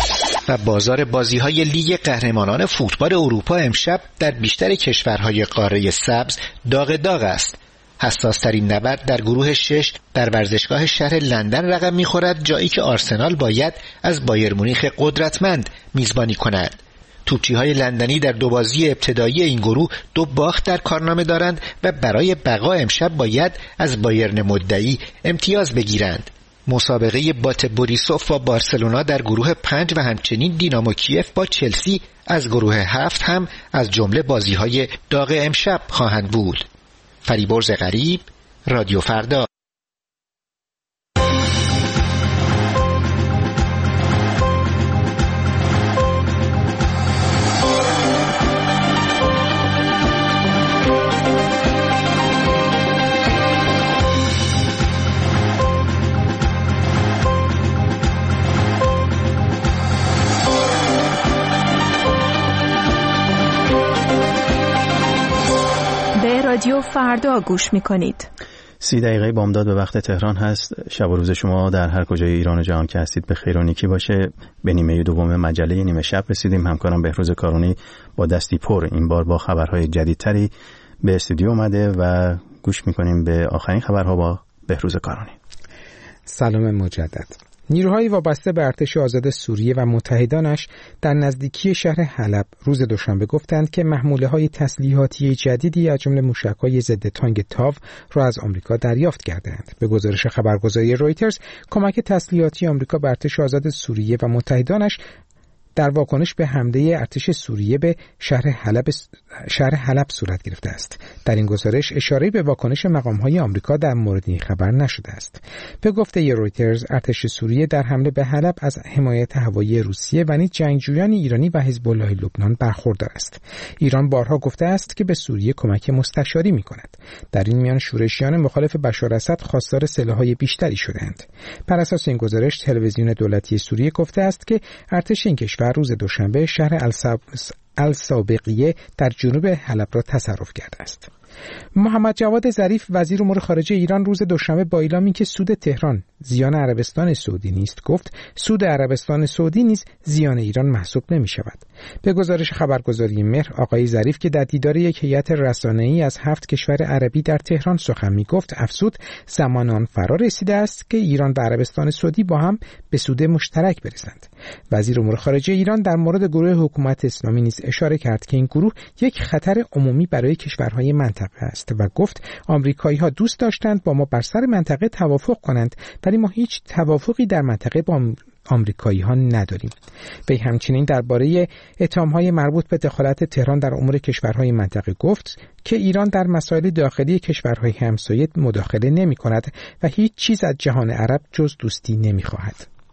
و بازار بازی‌های لیگ قهرمانان فوتبال اروپا امشب در بیشتر کشورهای قاره سبز داغ داغ است. حساس‌ترین نبرد در گروه شش در ورزشگاه شهر لندن رقم می‌خورد، جایی که آرسنال باید از بایر مونیخ قدرتمند میزبانی کند. توپچی‌های لندنی در دو بازی ابتدایی این گروه دو باخت در کارنامه دارند و برای بقا امشب باید از بایرن مدعی امتیاز بگیرند. مسابقه بات بوریسوف با بارسلونا در گروه پنج و همچنین دینامو کیف با چلسی از گروه هفت هم از جمله بازی‌های داغ امشب خواهند بود. فریبرز غریب، رادیو فردا. رادیو فردا گوش میکنید. سی دقیقه بامداد به وقت تهران هست. شب و روز شما در هر کجای ایران و جهان که هستید به خیر و نیکی باشه. به نیمه دوم مجله نیمه شب رسیدیم. همکارم بهروز کارونی با دستی پر این بار با خبرهای جدیدتری به استودیو اومده و گوش میکنیم به آخرین خبرها با بهروز کارونی. سلام مجدد. نیروهای وابسته به ارتش آزاد سوریه و متحدانش در نزدیکی شهر حلب روز دوشنبه گفتند که محموله‌های تسلیحاتی جدیدی از جمله موشک‌های ضد تانک تاو را از آمریکا دریافت کردند. به گزارش خبرگزاری رویترز، کمک تسلیحاتی آمریکا به ارتش آزاد سوریه و متحدانش در واکنش به حمله ارتش سوریه به شهر حلب شهر حلب صورت گرفته است. در این گزارش اشاره به واکنش مقام‌های آمریکا در مورد این خبر نشده است. به گفته رویترز، ارتش سوریه در حمله به حلب از حمایت هوایی روسیه و نیز جنگجویان ایرانی و حزب الله لبنان برخوردار است. ایران بارها گفته است که به سوریه کمک مستشاری می‌کند. در این میان شورشیان مخالف بشار اسد خواستار سلاح‌های بیشتری شدند. بر اساس این گزارش، تلویزیون دولتی سوریه گفته است که ارتش این کشور روز دوشنبه شهر السابقیه در جنوب حلب را تصرف کرده است. محمد جواد ظریف وزیر امور خارجه ایران روز دوشنبه با اعلامی که سود تهران زیان عربستان سعودی نیست گفت سود عربستان سعودی نیز زیان ایران محسوب نمی شود. به گزارش خبرگزاری مهر، آقای ظریف که در دیدار یک هیئت رسانه‌ای از هفت کشور عربی در تهران سخن می گفت افزود زمان آن فرا رسیده است که ایران و عربستان سعودی با هم به سود مشترک برسند. وزیر امور خارجه ایران در مورد گروه حکومت اسلامی نیز اشاره کرد که این گروه یک خطر عمومی برای کشورهای منطقه است و گفت آمریکایی‌ها دوست داشتند با ما بر سر منطقه توافق کنند، ولی ما هیچ توافقی در منطقه با آمریکایی‌ها نداریم. وی همچنین درباره اتهام‌های مربوط به دخالت تهران در امور کشورهای منطقه گفت که ایران در مسائل داخلی کشورهای همسایه مداخله نمی‌کند و هیچ چیز از جهان عرب جز دوستی نمی‌خواهد.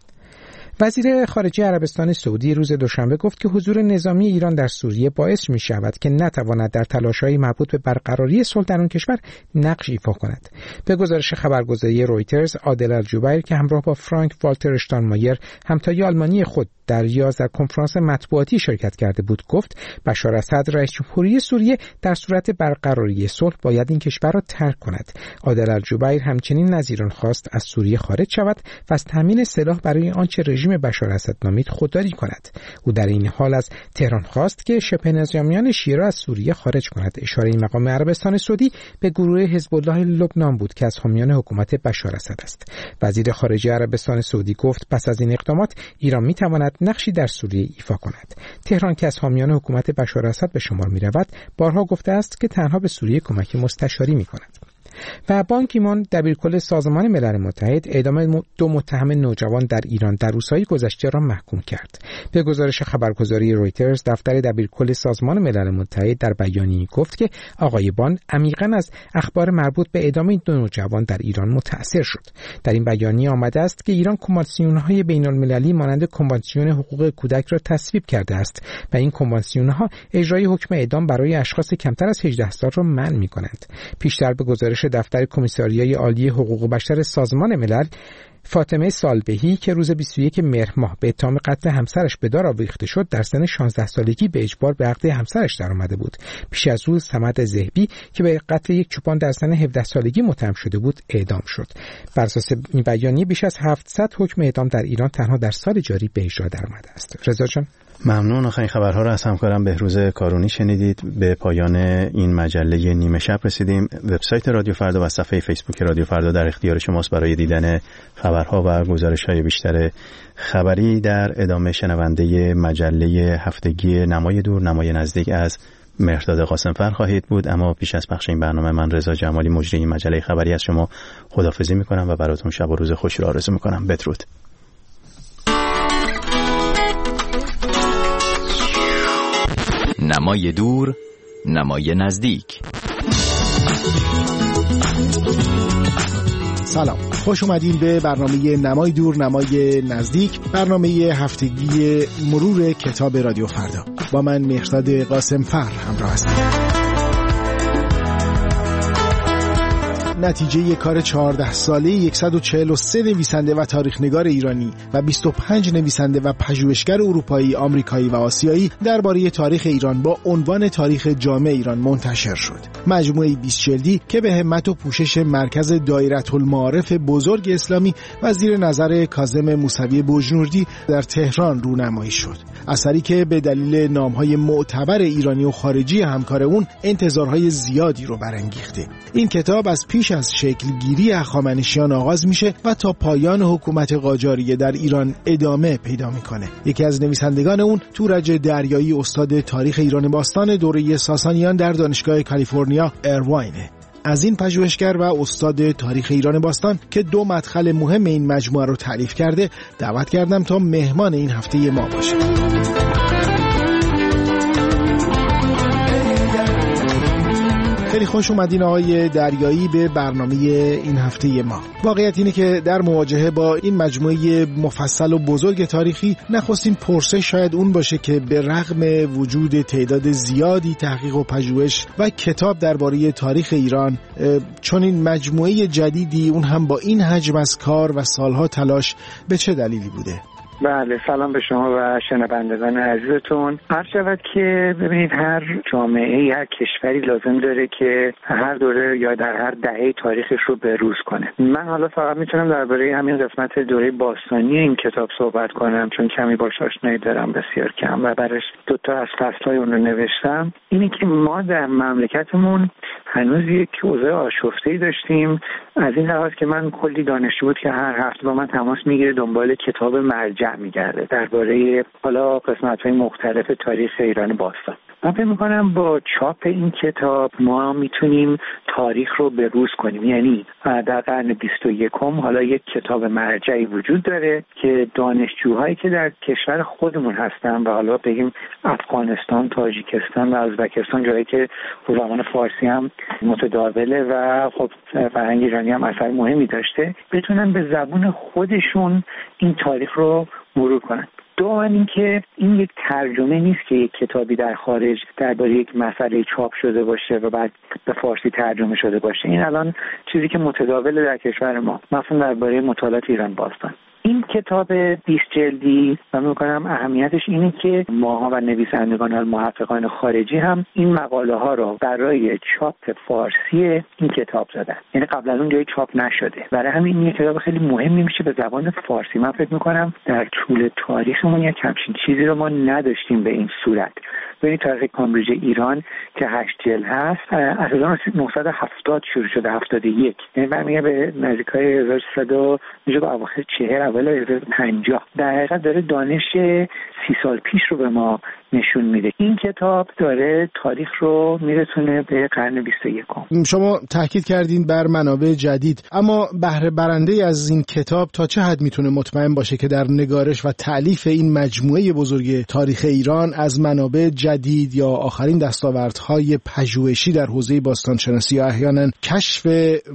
وزیر خارجه عربستان سعودی روز دوشنبه گفت که حضور نظامی ایران در سوریه باعث می شود که نتواند در تلاش‌های مربوط به برقراری صلح در آن کشور نقش ایفا کند. به گزارش خبرگزاری رویترز، عادل الجبیر که همراه با فرانک والتر اشتاینمایر همتای آلمانی خود در یاز در کنفرانس مطبوعاتی شرکت کرده بود گفت بشار اسد رئیس جمهوری سوریه در صورت برقراری صلح باید این کشور را ترک کند. عادل الجبیر همچنین از ایران خواست از سوریه خارج شود و از تامین سلاح برای آنچه رژیم بشار اسد نامید خودداری کند. او در این حال از تهران خواست که شبه نظامیان شیعه را از سوریه خارج کند. اشاره این مقام عربستان سعودی به گروه حزب الله لبنان بود که از حامیان حکومت بشار اسد است. وزیر خارجه عربستان سعودی گفت پس از این اقدامات ایران می‌تواند نقشی در سوریه ایفا کند. تهران که از حامیان حکومت بشار اسد به شمار می‌رود، بارها گفته است که تنها به سوریه کمک مستشاری می‌کند. و بان کی مون دبیرکل سازمان ملل متحد اعدام دو متهم نوجوان در ایران در روزهای گذشته را محکوم کرد. به گزارش خبرگزاری رویترز، دفتر دبیرکل سازمان ملل متحد در بیانیه‌ای گفت که آقای بان عمیقاً از اخبار مربوط به اعدام این دو نوجوان در ایران متأثر شد. در این بیانیه آمده است که ایران کنوانسیون‌های بین‌المللی مانند کنوانسیون حقوق کودک را تصویب کرده است و این کنوانسیون‌ها اجرای حکم اعدام برای اشخاص کمتر از هجده سال را منع می‌کنند. پیشتر به گزارش دفتر کمیساریای عالی حقوق بشر سازمان ملل، فاطمه سالبهی که روز بیست و یکم مهر ماه به اتهام قتل همسرش به دار آویخته شد، در سن شانزده سالگی به اجبار به عقد همسرش درآمده بود. پیش از او صمد ذهبی که به قتل یک چوپان در سن هفده سالگی متهم شده بود اعدام شد. بر اساس این بیانیه بیش از هفتصد حکم اعدام در ایران تنها در سال جاری به اجرا درآمده است. رضا جان، ممنون. آخرین خبرها را از همکارم بهروز کارونی شنیدید. به پایان این مجله نیمه شب رسیدیم. وبسایت رادیو فردا و صفحه فیسبوک رادیو فردا در اختیار شماست برای دیدن خبرها و گزارش‌های بیشتر خبری. در ادامه شنونده مجله هفتگی نمای دور نمای نزدیک از مهرداد قاسمفر خواهید بود. اما پیش از پخش این برنامه، من رضا جمالی مجری این مجله خبری از شما خداحافظی می‌کنم و براتون شب و روز خوشی را آرزو می‌کنم. بدرود. نمای دور نمای نزدیک. سلام، خوش اومدین به برنامه نمای دور نمای نزدیک، برنامه هفتگی مرور کتاب رادیو فردا. با من مهرداد قاسمفر همراه هستم. نتیجه کار چهارده ساله صد و چهل و سه نویسنده و تاریخ‌نگار ایرانی و بیست و پنج نویسنده و پژوهشگر اروپایی، آمریکایی و آسیایی درباره تاریخ ایران با عنوان تاریخ جامع ایران منتشر شد. مجموعه بیست جلدی که به همت و پوشش مرکز دایرةالمعارف بزرگ اسلامی و زیر نظر کاظم موسوی بوجنوردی در تهران رونمایی شد. اثری که به دلیل نام‌های معتبر ایرانی و خارجی همکار اون انتظارهای زیادی رو برانگیخته. این کتاب از پیش از شکلگیری هخامنشیان آغاز میشه و تا پایان حکومت قاجاریه در ایران ادامه پیدا میکنه. یکی از نویسندگان اون تورج دریایی، استاد تاریخ ایران باستان دوره ساسانیان در دانشگاه کالیفرنیا ارواینه. از این پژوهشگر و استاد تاریخ ایران باستان که دو مدخل مهم این مجموعه رو تعریف کرده دعوت کردم تا مهمان این هفته ما باشه. خیلی خوش اومدین آقای دریایی به برنامه این هفته ما. واقعیت اینه که در مواجهه با این مجموعه مفصل و بزرگ تاریخی نخستین پرسش شاید اون باشه که به رغم وجود تعداد زیادی تحقیق و پژوهش و کتاب درباره تاریخ ایران، چون این مجموعه جدیدی اون هم با این حجم از کار و سالها تلاش به چه دلیلی بوده؟ بله، سلام به شما و شنوندگان عزیزتون. عرض شود که ببینید هر جامعه یا کشوری لازم داره که هر دوره یا در هر دهه تاریخش رو بروز کنه. من حالا فقط میتونم درباره همین قسمت دوره باستانی این کتاب صحبت کنم چون کمی باهاش آشنایی دارم، بسیار کم، و برش دو تا از فصل‌های اون رو نوشتم. اینی که ما در مملکتمون هنوز یک اوضاع آشفته‌ای داشتیم، از این لحاظ که من کلی دانشجو بود که هر هفته با من تماس میگیره دنبال کتاب مرجع میگرده درباره حالا قسمت‌های مختلف تاریخ ایران باستان. من فکر می‌کنم با چاپ این کتاب ما میتونیم تاریخ رو بروز کنیم. یعنی در قرن بیست و یکم حالا یک کتاب مرجعی وجود داره که دانشجوهایی که در کشور خودمون هستن و حالا بگیم افغانستان، تاجیکستان و ازبکستان، جایی که زبان فارسی هم متداوله و خب فرهنگ ایرانی هم اثر مهمی داشته، بتونن به زبون خودشون این تاریخ رو مرور کنن. دوم این که این یک ترجمه نیست که یک کتابی در خارج درباره یک مسئله چاپ شده باشه و بعد به فارسی ترجمه شده باشه. این الان چیزی که متداوله در کشور ما، مثلا درباره مطالعات ایران باستان. این کتاب بیست جلدی من می‌کنم اهمیتش اینه که ماها و نویسندگان و محققان خارجی هم این مقاله ها رو برای چاپ فارسی این کتاب زدن. یعنی قبل از اون جایی چاپ نشده. برای همین این کتاب خیلی مهمی میشه به زبان فارسی. من فکر می‌کنم در طول تاریخمون یک همچین چیزی رو ما نداشتیم به این صورت. ببینید تاریخ کامبریج ایران که هشت جلد هست از هزار و نهصد و هفتاد شروع شده، هفتاد و یک، یعنی برمیگه به نزدیکای هزار و سیصد میشه به اواخر چهل اول هزار و پنجاه. در حقیقت داره دانش سی سال پیش رو به ما نشون میده. این کتاب داره تاریخ رو میرسونه به قرن بیست و یکم. شما تاکید کردین بر منابع جدید، اما بهره برنده از این کتاب تا چه حد میتونه مطمئن باشه که در نگارش و تألیف این مجموعه بزرگ تاریخ ایران از منابع جدید یا آخرین دستاوردهای پژوهشی در حوزه باستانشناسی یا احیانا کشف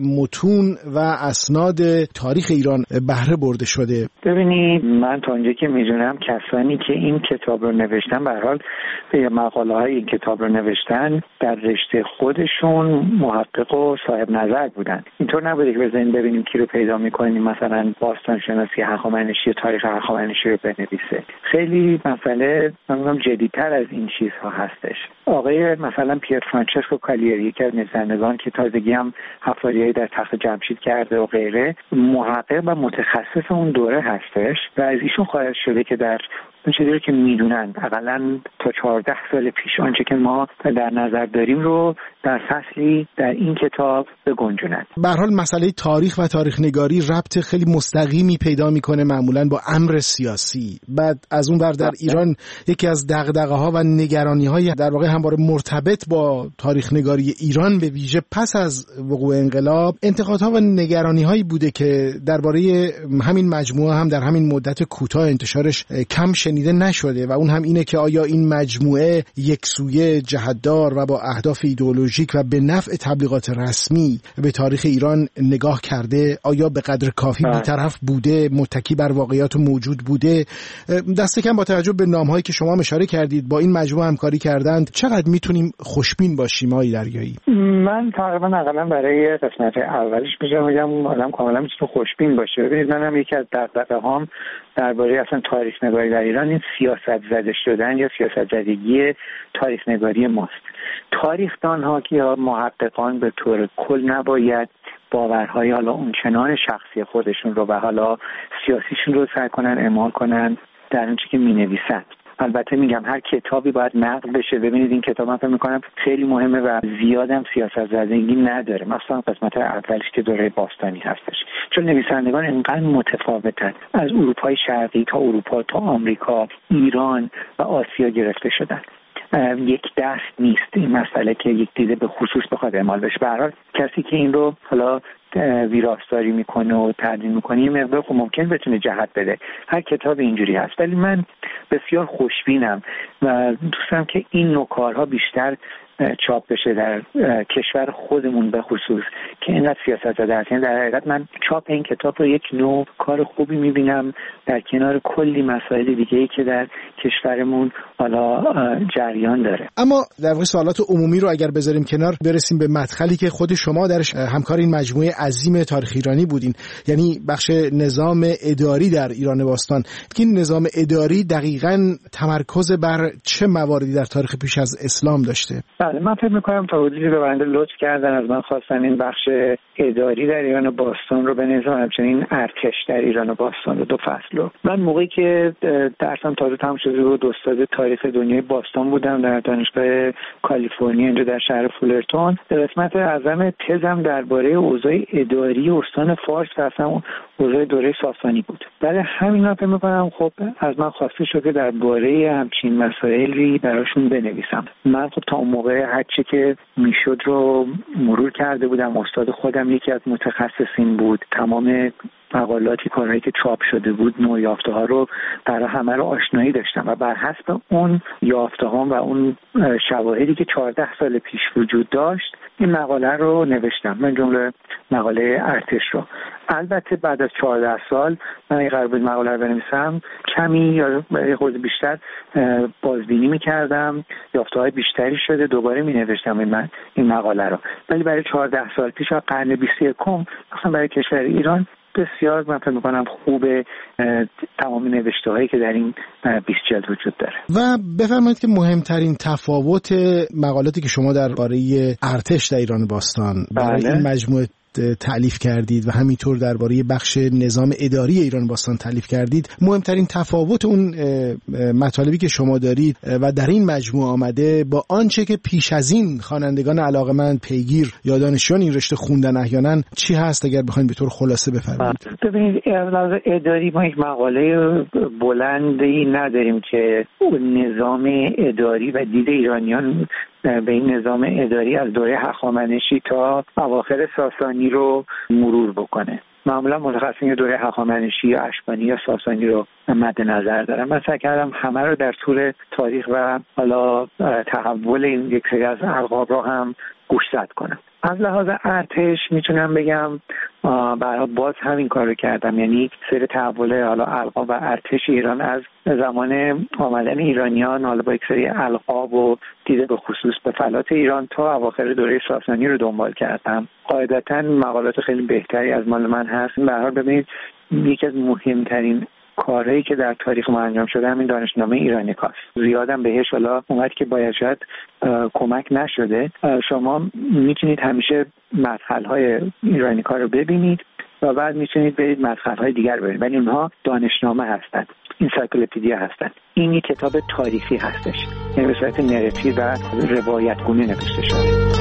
متون و اسناد تاریخ ایران بهره برده شده؟ ببینید من تا اونجایی که میدونم کسانی که این کتاب رو نوشتن به هر حال به مقاله های این کتاب رو نوشتن در رشته خودشون محقق و صاحب نظر بودن. اینطور نبوده که بزنین ببینیم کی رو پیدا میکنیم مثلا باستانشناسی هخامنشی، تاریخ هخامنشی رو بنویسه. خیلی مسئله من جدی‌تر از این چیزها هستش. آقای مثلا پیر فرانچسکو کالیری که نویسندگان که تازگی هم حفاریایی در تخت جمشید کرده و غیره، محقق و متخصص اون دوره هستش و از ایشون خواهد شده که در اون چیزی رو که میدونن حداقل تا چهارده سال پیش آنچه که ما در نظر داریم رو در فصلی در این کتاب بگنجونن. به هر حال مسئله تاریخ و تاریخ نگاری ربط خیلی مستقیمی پیدا میکنه معمولا با امر سیاسی. بعد از اون ور در ایران یکی از دغدغه‌ها و نگرانی‌های در واقع همواره مرتبط با تاریخ نگاری ایران به ویژه پس از وقوع انقلاب انتقادها و نگرانی‌هایی بوده که درباره همین مجموعه هم در همین مدت کوتاه انتشارش کم شنیده نشده و اون هم اینه که آیا این مجموعه یکسویه، جهت‌دار و با اهداف ایدئولوژیک و به نفع تبلیغات رسمی به تاریخ ایران نگاه کرده؟ آیا به قدر کافی بی‌طرف بوده، متکی بر واقعیات موجود بوده؟ دست کم با توجه به نام‌هایی که شما اشاره کردید با این مجموعه همکاری کردند، چقدر میتونیم خوشبین باشیم آقای دریایی؟ من تقریبا اقلا برای قسمت اولش میگم میگم آدم کاملا میتونه خوشبین باشه. ببینید من هم یکی از دغدغه‌هام درباره اصلا تاریخ نگاری در ایران این سیاست زده شدن یا سیاست زدگی تاریخ نگاری ماست. تاریخ‌دان‌ها یا محققان به طور کل نباید باورهای حالا اونچنان شخصی خودشون رو و حالا سیاسیشون رو سعی کنن اعمال کنن در اونچه که می‌نویسن. البته میگم هر کتابی باید نقد بشه. ببینید این کتاب من فکر می‌کنم خیلی مهمه و زیادم سیاست زدگی نداره، مثلا قسمت اولش که دوره باستانی هستش، چون نویسندگان اینقدر متفاوتن، از اروپای شرقی تا اروپا تا آمریکا، ایران و آسیا گرفته شدن. یک دست نیست این مسئله که یک دیده به خصوص بخواد اعمال بشه. به هر حال کسی که این رو حالا ویراستاری میکنه و تدوین میکنه یه مقدار خب ممکن بتونه جهت بده. هر کتاب اینجوری هست، ولی من بسیار خوشبینم و دوستم که این نوع کارها بیشتر چاپ بشه در کشور خودمون به خصوص که اینقدر سیاست زده است. یعنی در حقیقت من چاپ این کتاب رو یک نوع کار خوبی میبینم در کنار کلی مسائل دیگه‌ای که در کشورمون حالا جریان داره. اما در واقع سوالات عمومی رو اگر بذاریم کنار، برسیم به مدخلی که خود شما درش همکار این مجموعه عظیم تاریخ ایرانی بودین، یعنی بخش نظام اداری در ایران باستان. این نظام اداری دقیقاً تمرکز بر چه مواردی در تاریخ پیش از اسلام داشته؟ بله، من فکر می‌کنم تا حدودی به بنده لطف کردن از من خواستن این بخش اداری در ایران باستان رو بنویسم، همچنین ارتش در ایران باستان رو، دو فصل رو. من موقعی که درسم تازه تموم شده بود استاد تاریخ دنیای باستان بودم در دانشگاه کالیفرنیا اینجا در شهر فولرتون. قسمت اعظم تزم درباره اوضاع اداری استان فارس و اصلا اوضاع دوره ساسانی بود. برای همین من فکر می‌کنم خب از من خواسته شد که درباره همچین مسائلی براشون بنویسم. من خب تا اون موقع هر چی که میشد رو مرور کرده بودم. استاد خودم یکی از متخصصین بود. تمام مقالاتی کارهایی که چاپ شده بود، نوع یافته ها رو برای همه رو آشنایی داشتم و بر حسب اون یافته ها و اون شواهدی که چهارده سال پیش وجود داشت این مقاله رو نوشتم، من جمله مقاله ارتش رو. البته بعد از چهارده سال من این قرار بود مقاله رو بنویسم کمی یا خود بیشتر بازبینی میکردم، یافته های بیشتری شده، دوباره می نوشتم این, من این مقاله رو. ولی برای چهارده سال پیش و قرن بیست و یکم مثلا برای کشور ایران بسیار من فکر می‌کنم خوبه تمام نوشته هایی که در این بیست جلد وجود داره. و بفرمایید که مهمترین تفاوت مقالاتی که شما درباره ارتش در ایران باستان برای این مجموعه تألیف کردید و همینطور درباره بخش نظام اداری ایران باستان تألیف کردید، مهمترین تفاوت اون مطالبی که شما دارید و در این مجموعه آمده با آنچه که پیش از این خوانندگان علاقه‌مند پیگیر یا دانشجویان این رشته خوندن احیانا چی هست اگر بخواید به طور خلاصه بفرمایید؟ ببینید از اداری ما یک مقاله بلندی نداریم که نظام اداری و دید ایرانیان به این نظام اداری از دوره هخامنشی تا اواخر ساسانی رو مرور بکنه. معمولا متخصصین دوره هخامنشی یا اشکانی یا ساسانی رو مد نظر دارم. من سعی کردم همه رو در طول تاریخ و حالا تحول این یک سری از القاب رو هم گوشزد کنم. از لحاظ ارتش میتونم بگم برای باز همین کار رو کردم، یعنی سر تحول حالا القاب و ارتش ایران از زمان آمدن ایرانیان حالا با یک سری القاب و دیده به خصوص به فلات ایران تا اواخر دوره ساسانی رو دنبال کردم. قاعدتاً مقالات خیلی بهتری از مال من هست. به هر حال ببینید یکی از مهمترین کارهایی که در تاریخ ما انجام شده همین دانشنامه ایرانیکاست. زیادم بهش حالا اونقدر که باید شاید کمک نشده. شما میتونید همیشه مدخل‌های ایرانیکا رو ببینید و بعد میتونید برید مدخل‌های دیگر ببینید، ولی اونها دانشنامه هستند، انسایکلوپدیا هستند. این یک کتاب تاریخی هستش، یعنی به صورت نراتیو و روایتگونه نوشته شده.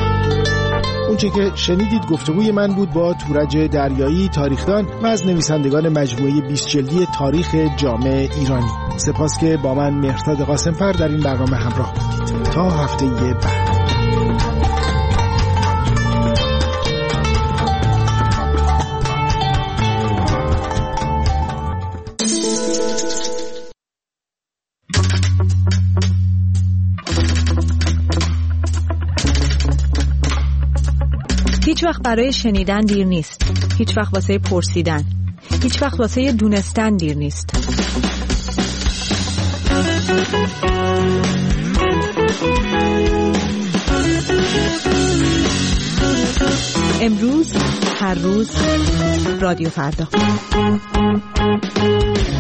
اونچه که شنیدید گفتگوی من بود با تورج دریایی، تاریخدان و از نویسندگان مجموعه بیست جلدی تاریخ جامع ایرانی. سپاس که با من مهرداد قاسم‌فر در این برنامه همراه بودید. تا هفته بعد. هیچ وقت برای شنیدن دیر نیست. هیچ وقت واسه پرسیدن. هیچ وقت واسه دونستن دیر نیست. امروز، هر روز، رادیو فردا.